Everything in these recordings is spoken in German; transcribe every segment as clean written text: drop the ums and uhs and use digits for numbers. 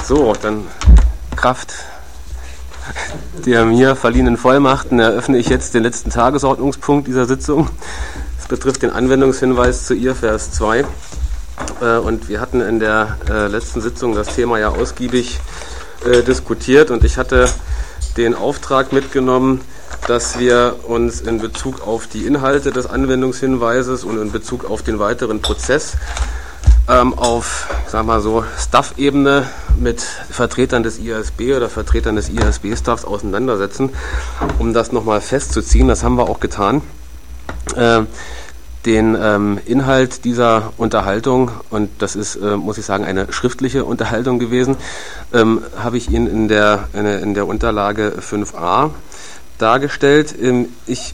So, dann Kraft der mir verliehenen Vollmachten eröffne ich jetzt den letzten Tagesordnungspunkt dieser Sitzung. Es betrifft den Anwendungshinweis zu IFRS 2. Und wir hatten in der letzten Sitzung das Thema ja ausgiebig diskutiert und ich hatte den Auftrag mitgenommen, dass wir uns in Bezug auf die Inhalte des Anwendungshinweises und in Bezug auf den weiteren Prozess auf, sagen wir mal so, Staff-Ebene mit Vertretern des IASB oder Vertretern des IASB-Staffs auseinandersetzen, um das nochmal festzuziehen. Das haben wir auch getan. Den Inhalt dieser Unterhaltung, und das ist, muss ich sagen, eine schriftliche Unterhaltung gewesen, habe ich Ihnen in der Unterlage 5a dargestellt. Ich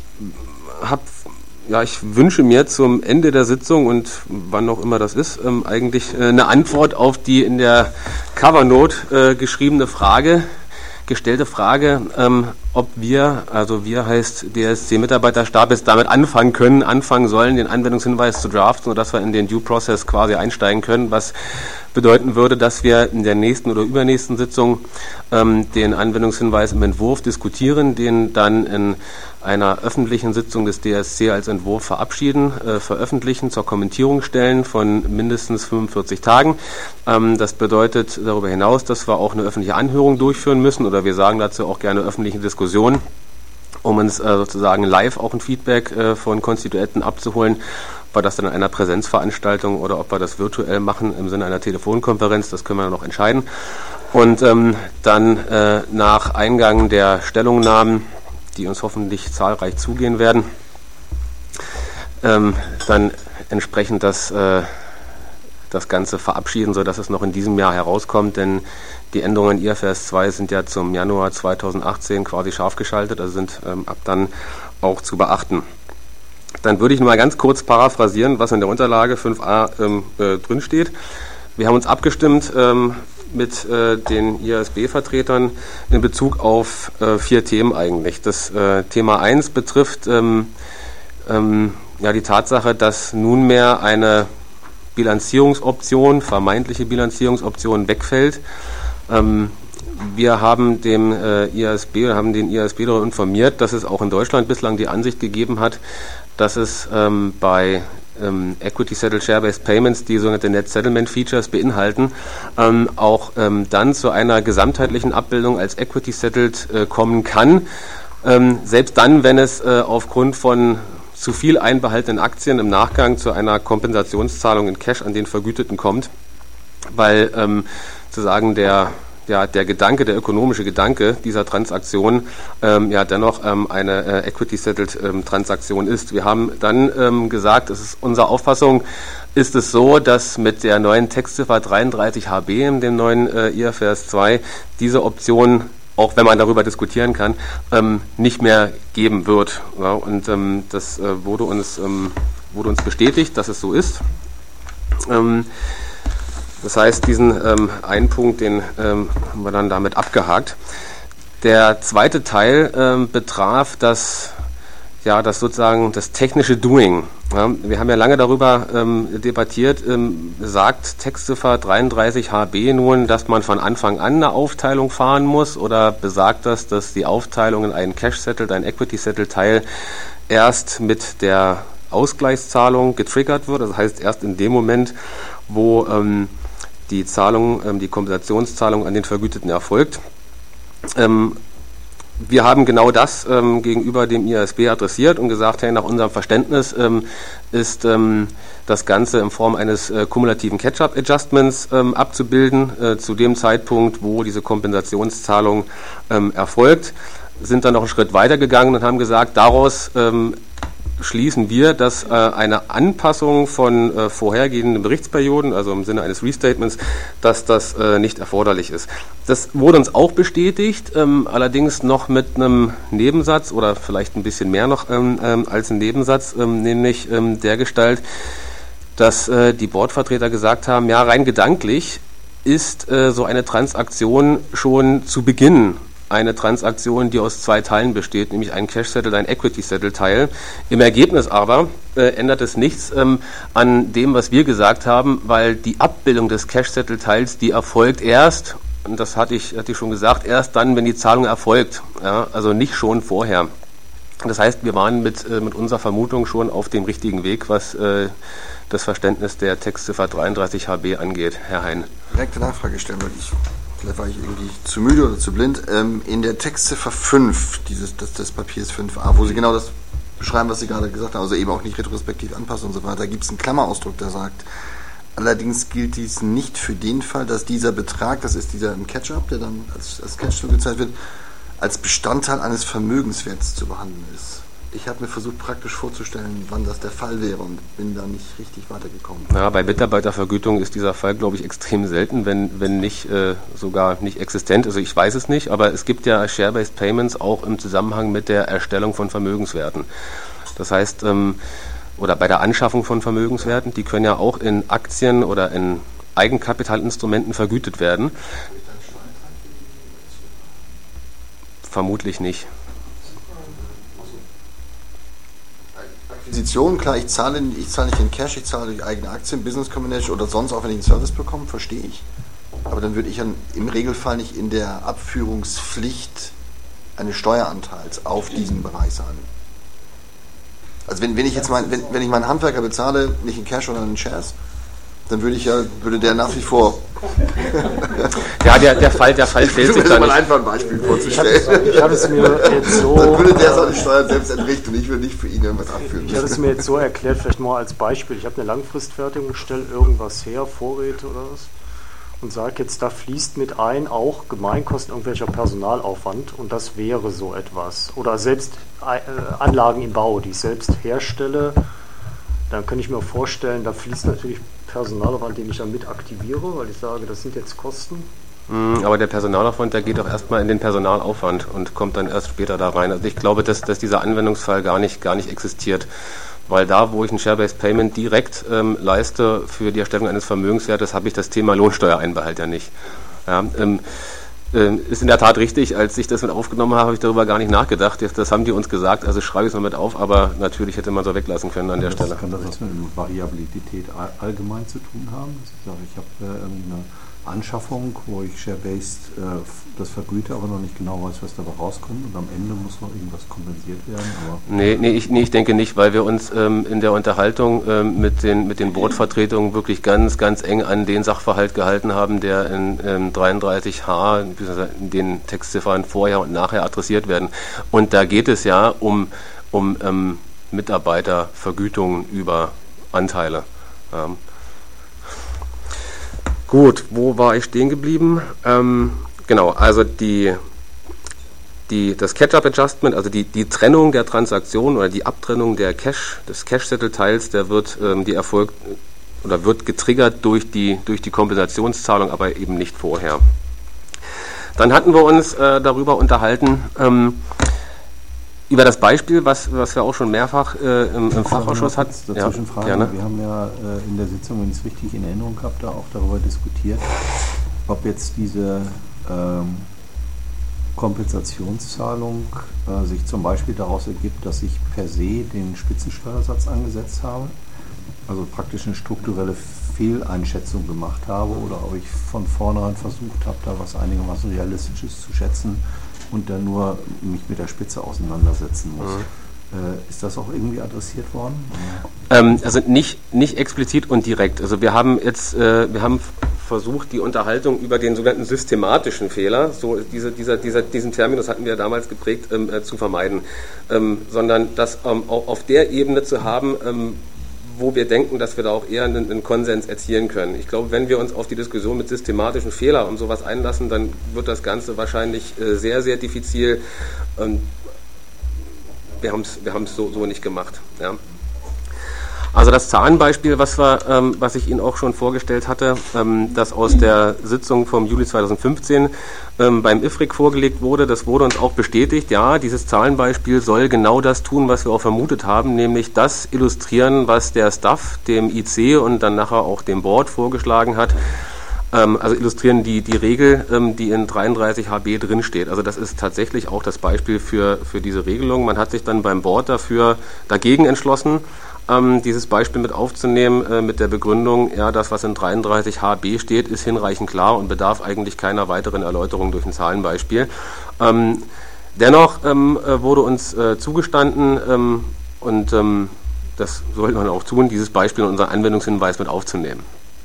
wünsche mir zum Ende der Sitzung und wann auch immer das ist, eigentlich eine Antwort auf die in der Covernote gestellte Frage, ob wir, also wir heißt DSC-Mitarbeiterstab, jetzt damit anfangen sollen, den Anwendungshinweis zu draften, sodass wir in den Due Process quasi einsteigen können, was bedeuten würde, dass wir in der nächsten oder übernächsten Sitzung den Anwendungshinweis im Entwurf diskutieren, den dann in einer öffentlichen Sitzung des DSC als Entwurf veröffentlichen, zur Kommentierung stellen von mindestens 45 Tagen. Das bedeutet darüber hinaus, dass wir auch eine öffentliche Anhörung durchführen müssen, oder wir sagen dazu auch gerne öffentliche Diskussionen, um uns sozusagen live auch ein Feedback von Konstituenten abzuholen, ob wir das dann in einer Präsenzveranstaltung oder ob wir das virtuell machen im Sinne einer Telefonkonferenz, das können wir noch entscheiden. Und dann nach Eingang der Stellungnahmen, die uns hoffentlich zahlreich zugehen werden, dann entsprechend das Ganze verabschieden, sodass es noch in diesem Jahr herauskommt, denn die Änderungen in IFRS 2 sind ja zum Januar 2018 quasi scharf geschaltet, also sind ab dann auch zu beachten. Dann würde ich nur mal ganz kurz paraphrasieren, was in der Unterlage 5a drinsteht. Wir haben uns abgestimmt mit den IASB-Vertretern in Bezug auf 4 Themen eigentlich. Das Thema 1 betrifft die Tatsache, dass nunmehr eine Bilanzierungsoption, vermeintliche Bilanzierungsoption wegfällt. Wir haben den IASB darüber informiert, dass es auch in Deutschland bislang die Ansicht gegeben hat, dass es bei Equity Settled Share-Based Payments, die sogenannte Net Settlement Features beinhalten, auch dann zu einer gesamtheitlichen Abbildung als Equity Settled kommen kann, selbst dann, wenn es aufgrund von zu viel einbehaltenen Aktien im Nachgang zu einer Kompensationszahlung in Cash an den Vergüteten kommt, weil sozusagen der ökonomische Gedanke dieser Transaktion dennoch eine Equity-Settled-Transaktion ist. Wir haben dann gesagt, es ist unsere Auffassung, ist es so, dass mit der neuen Textziffer 33HB in dem neuen IFRS 2 diese Option, auch wenn man darüber diskutieren kann, nicht mehr geben wird. Ja, und das wurde uns bestätigt, dass es so ist. Das heißt, diesen einen Punkt, den haben wir dann damit abgehakt. Der zweite Teil betraf das sozusagen das technische Doing. Ja, wir haben ja lange darüber debattiert, sagt Textziffer 33HB nun, dass man von Anfang an eine Aufteilung fahren muss, oder besagt das, dass die Aufteilung in einen Cash-Settled, ein Equity-Settled-Teil erst mit der Ausgleichszahlung getriggert wird, das heißt erst in dem Moment, wo die Kompensationszahlung an den Vergüteten erfolgt. Wir haben genau das gegenüber dem IASB adressiert und gesagt, hey, nach unserem Verständnis ist das Ganze in Form eines kumulativen Catch-up-Adjustments abzubilden, zu dem Zeitpunkt, wo diese Kompensationszahlung erfolgt. Sind dann noch einen Schritt weiter gegangen und haben gesagt, daraus schließen wir, dass eine Anpassung von vorhergehenden Berichtsperioden, also im Sinne eines Restatements, dass das nicht erforderlich ist. Das wurde uns auch bestätigt, allerdings noch mit einem Nebensatz oder vielleicht ein bisschen mehr noch als ein Nebensatz, nämlich dergestalt, dass die Boardvertreter gesagt haben, ja, rein gedanklich ist so eine Transaktion schon zu Beginn eine Transaktion, die aus 2 Teilen besteht, nämlich ein Cash-Settled, ein Equity-Settled-Teil. Im Ergebnis aber ändert es nichts an dem, was wir gesagt haben, weil die Abbildung des Cash-Settled-Teils, die erfolgt erst und das hatte ich schon gesagt, erst dann, wenn die Zahlung erfolgt, ja, also nicht schon vorher. Das heißt, wir waren mit unserer Vermutung schon auf dem richtigen Weg, was das Verständnis der Textziffer 33 HB angeht, Herr Hein. Direkte Nachfrage stellen, weil vielleicht war ich irgendwie zu müde oder zu blind. In der Textziffer 5 des Papiers 5a, wo Sie genau das beschreiben, was Sie gerade gesagt haben, also eben auch nicht retrospektiv anpassen und so weiter, gibt es einen Klammerausdruck, der sagt, allerdings gilt dies nicht für den Fall, dass dieser Betrag, das ist dieser im Catch-up, der dann als Catch zugezahlt wird, als Bestandteil eines Vermögenswerts zu behandeln ist. Ich habe mir versucht, praktisch vorzustellen, wann das der Fall wäre und bin da nicht richtig weitergekommen. Ja, bei Mitarbeitervergütung ist dieser Fall, glaube ich, extrem selten, wenn nicht sogar nicht existent. Also ich weiß es nicht, aber es gibt ja Share-Based Payments auch im Zusammenhang mit der Erstellung von Vermögenswerten. Das heißt, oder bei der Anschaffung von Vermögenswerten, die können ja auch in Aktien oder in Eigenkapitalinstrumenten vergütet werden. Vermutlich nicht. Akquisition, klar, ich zahle nicht in Cash, ich zahle durch eigene Aktien, Business Combination oder sonst auch, wenn ich einen Service bekomme, verstehe ich. Aber dann würde ich im Regelfall nicht in der Abführungspflicht eines Steueranteils auf diesen Bereich sein. Also wenn ich meinen Handwerker bezahle, nicht in Cash, sondern in Shares, dann würde der nach wie vor. Ja, der Fall stellt sich dann mal einfach ein Beispiel vorzustellen. Ich hatte es mir jetzt so. Dann würde der seine Steuern selbst entrichten und ich würde nicht für ihn irgendwas abführen. Ich hatte es mir jetzt so erklärt, vielleicht mal als Beispiel. Ich habe eine Langfristfertigung, stelle irgendwas her, Vorräte oder was, und sage jetzt, da fließt mit ein auch Gemeinkosten, irgendwelcher Personalaufwand, und das wäre so etwas. Oder selbst Anlagen im Bau, die ich selbst herstelle, dann könnte ich mir vorstellen, da fließt natürlich Personalaufwand, den ich dann mit aktiviere, weil ich sage, das sind jetzt Kosten. Aber der Personalaufwand, der geht doch erstmal in den Personalaufwand und kommt dann erst später da rein. Also ich glaube, dass dieser Anwendungsfall gar nicht existiert, weil da, wo ich ein Share-Based Payment direkt leiste für die Erstellung eines Vermögenswertes, habe ich das Thema Lohnsteuereinbehalt ja nicht. Ja, ist in der Tat richtig, als ich das mit aufgenommen habe ich darüber gar nicht nachgedacht. Das haben die uns gesagt, also schreibe ich es mal mit auf, aber natürlich hätte man so weglassen können an der Stelle. Kann das mit Variabilität allgemein zu tun haben? Ich habe eine Anschaffung, wo ich Share-Based das vergüte, aber noch nicht genau weiß, was dabei rauskommt, und am Ende muss noch irgendwas kompensiert werden. Aber ich denke nicht, weil wir uns in der Unterhaltung mit den Boardvertretungen wirklich ganz, ganz eng an den Sachverhalt gehalten haben, der in 33h, in den Textziffern vorher und nachher adressiert werden. Und da geht es ja um Mitarbeitervergütungen über Anteile. Gut, wo war ich stehen geblieben? Genau, also das Catch-up-Adjustment, also die Trennung der Transaktion oder die Abtrennung des Cash-Settle-Teils, der wird wird getriggert durch die Kompensationszahlung, aber eben nicht vorher. Dann hatten wir uns darüber unterhalten, über das Beispiel, was wir auch schon mehrfach im Fachausschuss hatten. Zwischenfrage. Ja, wir haben ja in der Sitzung, wenn ich es richtig in Erinnerung habe, da auch darüber diskutiert, ob jetzt diese Kompensationszahlung sich zum Beispiel daraus ergibt, dass ich per se den Spitzensteuersatz angesetzt habe, also praktisch eine strukturelle Fehleinschätzung gemacht habe, oder ob ich von vornherein versucht habe, da was einigermaßen Realistisches zu schätzen und dann nur mich mit der Spitze auseinandersetzen muss. Ist das auch irgendwie adressiert worden? Also nicht explizit und direkt. Also wir haben versucht, die Unterhaltung über den sogenannten systematischen Fehler, so diesen Terminus hatten wir damals geprägt, zu vermeiden, sondern das auch auf der Ebene zu haben, wo wir denken, dass wir da auch eher einen Konsens erzielen können. Ich glaube, wenn wir uns auf die Diskussion mit systematischen Fehlern und sowas einlassen, dann wird das Ganze wahrscheinlich sehr, sehr diffizil. Wir haben es so nicht gemacht. Ja. Also das Zahlenbeispiel, was ich Ihnen auch schon vorgestellt hatte, das aus der Sitzung vom Juli 2015 beim IFRIC vorgelegt wurde, das wurde uns auch bestätigt. Ja, dieses Zahlenbeispiel soll genau das tun, was wir auch vermutet haben, nämlich das illustrieren, was der Staff dem IC und dann nachher auch dem Board vorgeschlagen hat. Also illustrieren die Regel, die in 33 HB drinsteht. Also das ist tatsächlich auch das Beispiel für diese Regelung. Man hat sich dann beim Board dagegen entschlossen, dieses Beispiel mit aufzunehmen, mit der Begründung, ja, das, was in 33HB steht, ist hinreichend klar und bedarf eigentlich keiner weiteren Erläuterung durch ein Zahlenbeispiel. Dennoch wurde uns zugestanden, und das sollte man auch tun, dieses Beispiel in unseren Anwendungshinweis mit aufzunehmen.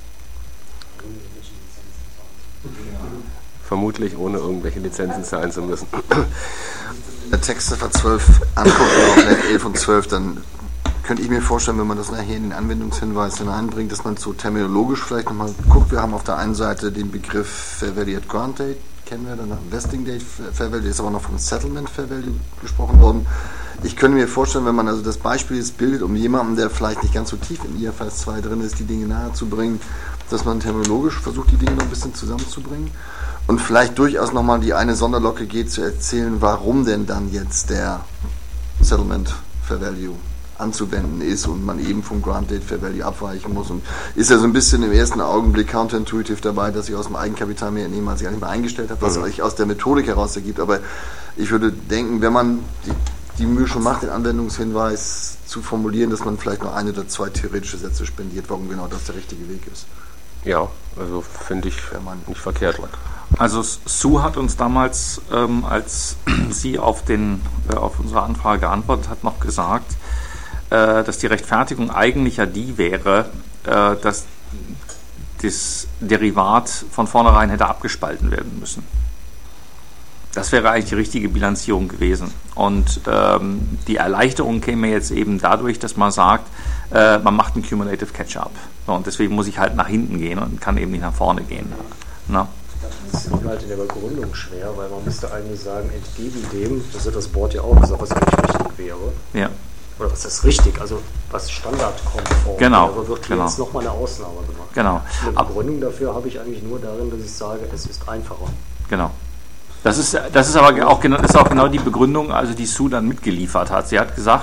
Vermutlich ohne irgendwelche Lizenzen zahlen zu müssen. Der Textziffer 12 anguckt, oder 11 und 12, dann könnte ich mir vorstellen, wenn man das nachher in den Anwendungshinweis hineinbringt, dass man so terminologisch vielleicht nochmal guckt. Wir haben auf der einen Seite den Begriff Fair Value at Grant Date, kennen wir, dann Vesting Date Fair Value, ist aber noch vom Settlement Fair Value gesprochen worden. Ich könnte mir vorstellen, wenn man also das Beispiel jetzt bildet, um jemanden, der vielleicht nicht ganz so tief in IFRS 2 drin ist, die Dinge nahe zu bringen, dass man terminologisch versucht, die Dinge noch ein bisschen zusammenzubringen. Und vielleicht durchaus nochmal die eine Sonderlocke geht, zu erzählen, warum denn dann jetzt der Settlement Fair Value anzuwenden ist und man eben vom Grant Date Fair Value abweichen muss. Und ist ja so ein bisschen im ersten Augenblick counterintuitiv dabei, dass ich aus dem Eigenkapital mehr entnehme, als ich eigentlich mal eingestellt habe, was sich aus der Methodik heraus ergibt. Aber ich würde denken, wenn man die Mühe schon macht, den Anwendungshinweis zu formulieren, dass man vielleicht noch 1 oder 2 theoretische Sätze spendiert, warum genau das der richtige Weg ist. Ja, also finde ich nicht verkehrt. Also Sue hat uns damals, als sie auf unsere Anfrage geantwortet hat, noch gesagt, dass die Rechtfertigung eigentlich ja die wäre, dass das Derivat von vornherein hätte abgespalten werden müssen. Das wäre eigentlich die richtige Bilanzierung gewesen. Und die Erleichterung käme jetzt eben dadurch, dass man sagt, man macht einen Cumulative Catch-up. So, und deswegen muss ich halt nach hinten gehen und kann eben nicht nach vorne gehen. Na? Das ist halt in der Begründung schwer, weil man müsste eigentlich sagen, entgegen dem, das hat das Board ja auch gesagt, was eigentlich richtig wäre. Ja. Oder was ist richtig, also was standardkonform genau, wäre, wird hier jetzt nochmal eine Ausnahme gemacht. Genau. Eine Begründung dafür habe ich eigentlich nur darin, dass ich sage, es ist einfacher. Genau. Das ist aber auch genau die Begründung, also die Sue dann mitgeliefert hat. Sie hat gesagt,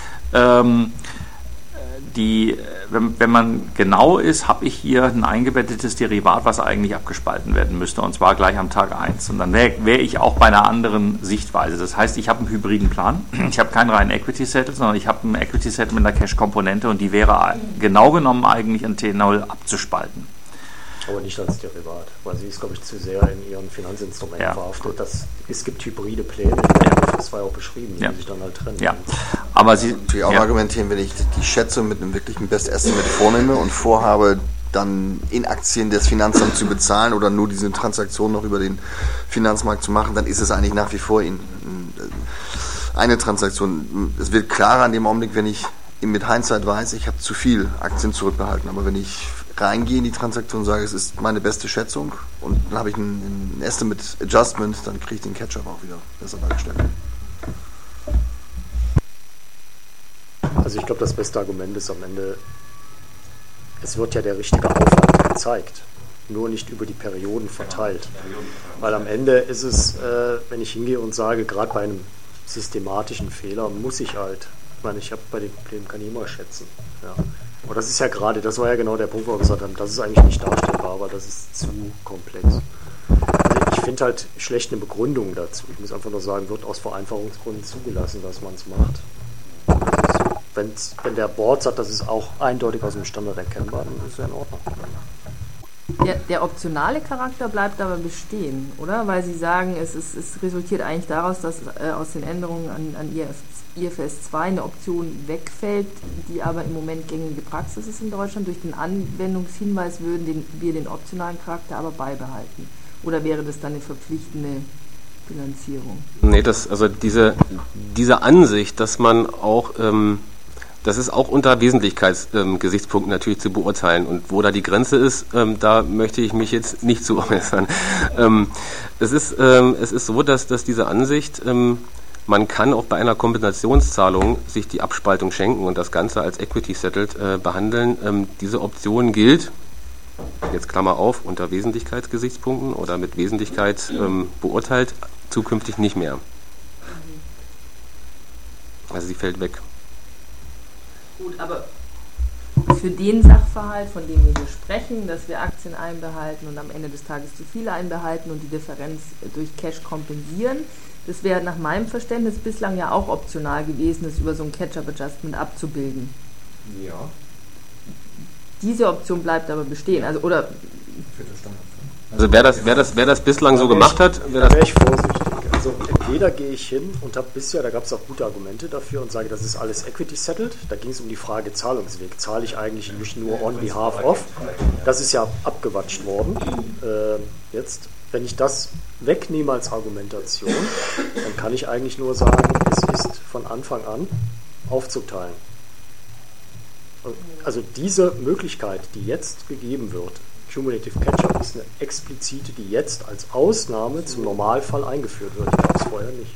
wenn man genau ist, habe ich hier ein eingebettetes Derivat, was eigentlich abgespalten werden müsste, und zwar gleich am Tag 1. Und dann wäre ich auch bei einer anderen Sichtweise. Das heißt, ich habe einen hybriden Plan. Ich habe keinen reinen Equity-Settle, sondern ich habe einen Equity-Settle mit einer Cash-Komponente, und die wäre genau genommen eigentlich an T0 abzuspalten. Aber nicht als Derivat, weil sie ist, glaube ich, zu sehr in ihren Finanzinstrumenten verhaftet. Es gibt hybride Pläne, das war ja auch beschrieben, die sich dann halt trennen. Ja. Aber sie natürlich auch argumentieren, wenn ich die Schätzung mit einem wirklichen Best Estimate vornehme und vorhabe, dann in Aktien des Finanzamts zu bezahlen oder nur diese Transaktion noch über den Finanzmarkt zu machen, dann ist es eigentlich nach wie vor eine Transaktion. Es wird klarer an dem Augenblick, wenn ich mit Hindsight weiß, ich habe zu viel Aktien zurückbehalten. Aber wenn ich reingehe in die Transaktion und sage, es ist meine beste Schätzung und dann habe ich ein Estimate Adjustment, dann kriege ich den Catch-up auch wieder besser dargestellt. Also ich glaube, das beste Argument ist am Ende, es wird ja der richtige Aufwand gezeigt, nur nicht über die Perioden verteilt. Weil am Ende ist es, wenn ich hingehe und sage, gerade bei einem systematischen Fehler muss ich halt, ich meine, ich habe bei den Problemen kann ich immer schätzen. Ja. Aber das ist ja gerade, das war ja genau der Punkt, wo wir gesagt haben, das ist eigentlich nicht darstellbar, weil das ist zu komplex. Also ich finde halt schlecht eine Begründung dazu. Ich muss einfach nur sagen, wird aus Vereinfachungsgründen zugelassen, dass man es macht. Wenn der Board sagt, das ist auch eindeutig aus dem Standard erkennbar, dann ist es ja in Ordnung. Der optionale Charakter bleibt aber bestehen, oder? Weil Sie sagen, es resultiert eigentlich daraus, dass aus den Änderungen an IFRS 2 eine Option wegfällt, die aber im Moment gängige Praxis ist in Deutschland. Durch den Anwendungshinweis würden wir den optionalen Charakter aber beibehalten. Oder wäre das dann eine verpflichtende Bilanzierung? Nee, diese Ansicht, dass man auch das ist auch unter Wesentlichkeitsgesichtspunkten natürlich zu beurteilen. Und wo da die Grenze ist, da möchte ich mich jetzt nicht zu äußern. Es ist so, dass diese Ansicht, man kann auch bei einer Kompensationszahlung sich die Abspaltung schenken und das Ganze als Equity-Settled behandeln. Diese Option gilt, jetzt Klammer auf, unter Wesentlichkeitsgesichtspunkten oder mit Wesentlichkeit beurteilt, zukünftig nicht mehr. Also sie fällt weg. Gut, aber für den Sachverhalt, von dem wir hier sprechen, dass wir Aktien einbehalten und am Ende des Tages zu viele einbehalten und die Differenz durch Cash kompensieren, das wäre nach meinem Verständnis bislang ja auch optional gewesen, das über so ein Catch-up-Adjustment abzubilden. Ja. Diese Option bleibt aber bestehen. Also, oder Also wer das bislang so gemacht hat, da wäre ich vorsichtig. Also entweder gehe ich hin und habe bisher, da gab es auch gute Argumente dafür und sage, das ist alles equity settled. Da ging es um die Frage Zahlungsweg. Zahle ich eigentlich nicht nur on behalf of? Das ist ja abgewatscht worden. Jetzt, wenn ich das wegnehme als Argumentation, dann kann ich eigentlich nur sagen, es ist von Anfang an aufzuteilen. Also diese Möglichkeit, die jetzt gegeben wird, Cumulative Catch-up, ist eine explizite, die jetzt als Ausnahme zum Normalfall eingeführt wird. Die gab es vorher nicht.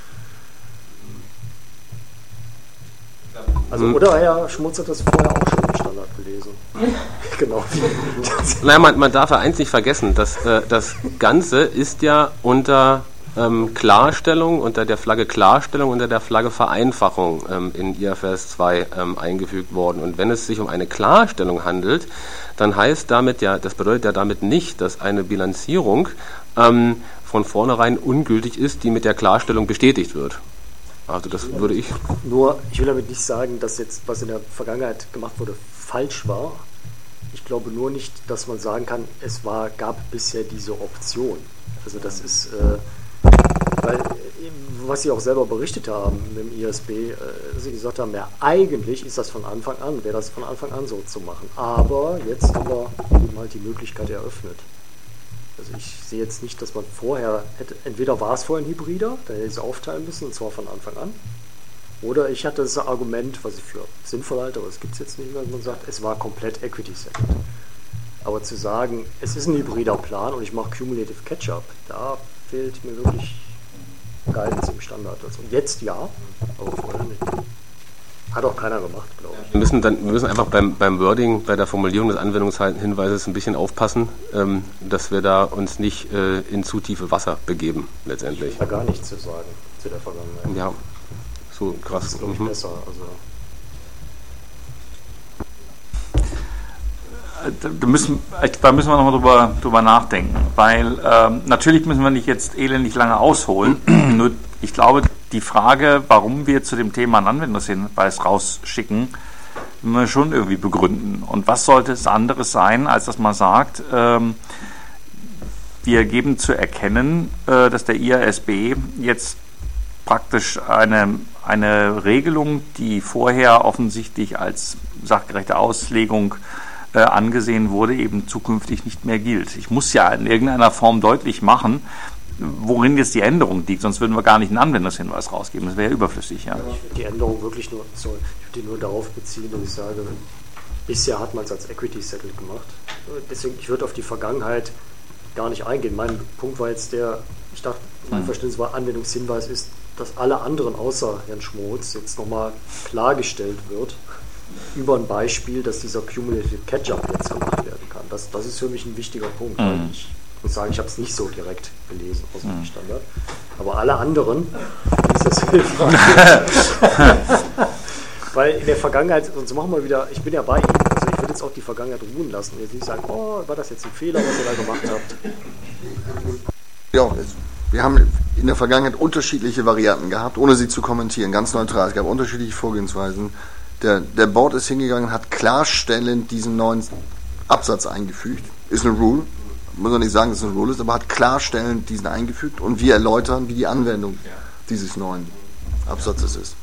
Also, oder Herr Schmutz hat das vorher auch schon im Standard gelesen. Genau. Naja, man darf ja eins nicht vergessen, dass das Ganze ist ja unter Klarstellung, unter der Flagge Klarstellung, unter der Flagge Vereinfachung in IFRS 2 eingefügt worden. Und wenn es sich um eine Klarstellung handelt, dann heißt damit ja, das bedeutet ja damit nicht, dass eine Bilanzierung von vornherein ungültig ist, die mit der Klarstellung bestätigt wird. Also das würde ich... Nur, ich will damit nicht sagen, dass jetzt, was in der Vergangenheit gemacht wurde, falsch war. Ich glaube nur nicht, dass man sagen kann, gab bisher diese Option. Also das ist... weil, was Sie auch selber berichtet haben mit dem ISB, Sie gesagt haben, ja, eigentlich ist das von Anfang an, wäre das von Anfang an so zu machen. Aber jetzt haben wir eben halt die Möglichkeit eröffnet. Also ich sehe jetzt nicht, dass man vorher hätte, entweder war es vorher ein Hybrider, dann hätte ich es aufteilen müssen, und zwar von Anfang an. Oder ich hatte das Argument, was ich für sinnvoll halte, aber das gibt es jetzt nicht mehr, man sagt, es war komplett equity-settled. Aber zu sagen, es ist ein hybrider Plan und ich mache Cumulative Catch-up, da fehlt mir wirklich Guidance im Standard. Also jetzt ja, aber vorher nicht. Hat auch keiner gemacht, glaube ich. Wir müssen einfach beim Wording, bei der Formulierung des Anwendungshinweises ein bisschen aufpassen, dass wir da uns nicht in zu tiefe Wasser begeben, letztendlich. Ich habe gar nichts zu sagen zu der Vergangenheit. Ja, so krass. Das ist, glaube ich, besser. Da müssen wir nochmal drüber nachdenken, weil natürlich müssen wir nicht jetzt elendig lange ausholen, nur ich glaube, die Frage, warum wir zu dem Thema einen Anwendungshinweis rausschicken, müssen wir schon irgendwie begründen. Und was sollte es anderes sein, als dass man sagt, wir geben zu erkennen, dass der IASB jetzt praktisch eine Regelung, die vorher offensichtlich als sachgerechte Auslegung angesehen wurde, eben zukünftig nicht mehr gilt. Ich muss ja in irgendeiner Form deutlich machen, worin jetzt die Änderung liegt, sonst würden wir gar nicht einen Anwendungshinweis rausgeben. Das wäre ja überflüssig. Ja. Ich würde die Änderung wirklich nur darauf beziehen, dass ich sage, bisher hat man es als Equity Settled gemacht. Deswegen, ich würde auf die Vergangenheit gar nicht eingehen. Mein Punkt war jetzt mein Verständnis war, Anwendungshinweis ist, dass alle anderen außer Herrn Schmolz jetzt nochmal klargestellt wird, über ein Beispiel, dass dieser Cumulative Catch-up jetzt gemacht werden kann. Das ist für mich ein wichtiger Punkt. Weil ich muss sagen, ich habe es nicht so direkt gelesen aus dem Standard. Aber alle anderen ist das hilfreich. Weil in der Vergangenheit, sonst machen wir wieder, ich bin ja bei Ihnen, also ich würde jetzt auch die Vergangenheit ruhen lassen und jetzt nicht sagen, war das jetzt ein Fehler, was ihr da gemacht habt. Ja, wir haben in der Vergangenheit unterschiedliche Varianten gehabt, ohne sie zu kommentieren, ganz neutral. Es gab unterschiedliche Vorgehensweisen. Der Board ist hingegangen, hat klarstellend diesen neuen Absatz eingefügt. Ist eine Rule, muss man nicht sagen, dass es eine Rule ist, aber hat klarstellend diesen eingefügt und wir erläutern, wie die Anwendung dieses neuen Absatzes ist.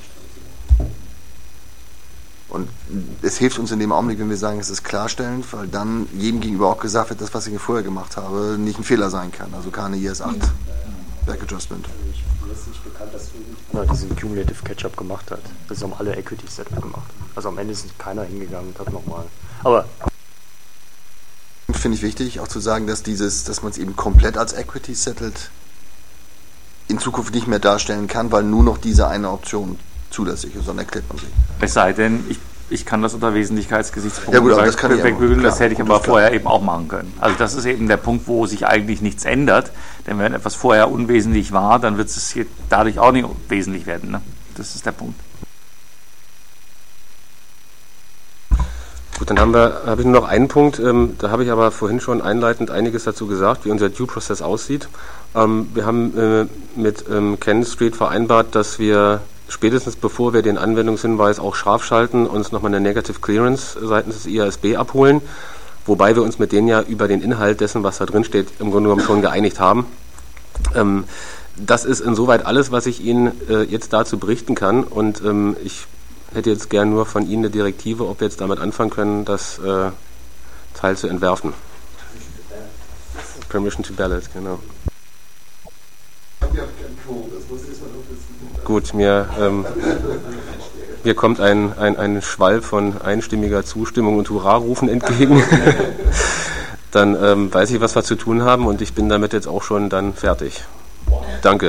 Und es hilft uns in dem Augenblick, wenn wir sagen, es ist klarstellend, weil dann jedem gegenüber auch gesagt wird, das, was ich vorher gemacht habe, nicht ein Fehler sein kann. Also keine IS-8 Back Adjustment. Mir ist nicht bekannt, dass irgendjemand diesen Cumulative Catch-up gemacht hat. Das haben alle Equity Settled gemacht. Also am Ende ist keiner hingegangen und hat nochmal. Aber finde ich wichtig, auch zu sagen, dass man es eben komplett als Equity Settled in Zukunft nicht mehr darstellen kann, weil nur noch diese eine Option zulässig ist, dann erklärt man sich. Es sei denn, ich kann das unter Wesentlichkeitsgesichtspunkten wegbügeln, das hätte ich aber vorher eben auch machen können. Also das ist eben der Punkt, wo sich eigentlich nichts ändert, denn wenn etwas vorher unwesentlich war, dann wird es hier dadurch auch nicht wesentlich werden. Ne? Das ist der Punkt. Gut, dann habe ich nur noch einen Punkt, da habe ich aber vorhin schon einleitend einiges dazu gesagt, wie unser Due Process aussieht. Wir haben mit Cannon Street vereinbart, dass wir spätestens bevor wir den Anwendungshinweis auch scharf schalten, uns nochmal eine Negative Clearance seitens des IASB abholen, wobei wir uns mit denen ja über den Inhalt dessen, was da drin steht, im Grunde genommen schon geeinigt haben. Das ist insoweit alles, was ich Ihnen jetzt dazu berichten kann, und ich hätte jetzt gern nur von Ihnen eine Direktive, ob wir jetzt damit anfangen können, das Teil zu entwerfen. Permission to ballot, genau. Gut, mir kommt ein Schwall von einstimmiger Zustimmung und Hurrarufen entgegen. Dann weiß ich, was wir zu tun haben, und ich bin damit jetzt auch schon dann fertig. Danke.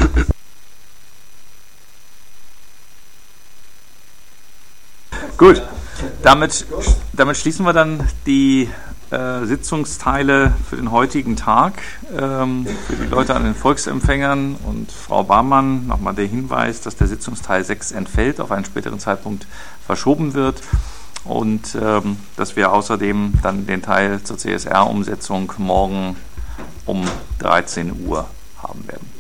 Gut, damit schließen wir dann die Sitzungsteile für den heutigen Tag. Für die Leute an den Volksempfängern und Frau Barmann nochmal der Hinweis, dass der Sitzungsteil 6 entfällt, auf einen späteren Zeitpunkt verschoben wird, und dass wir außerdem dann den Teil zur CSR-Umsetzung morgen um 13 Uhr haben werden.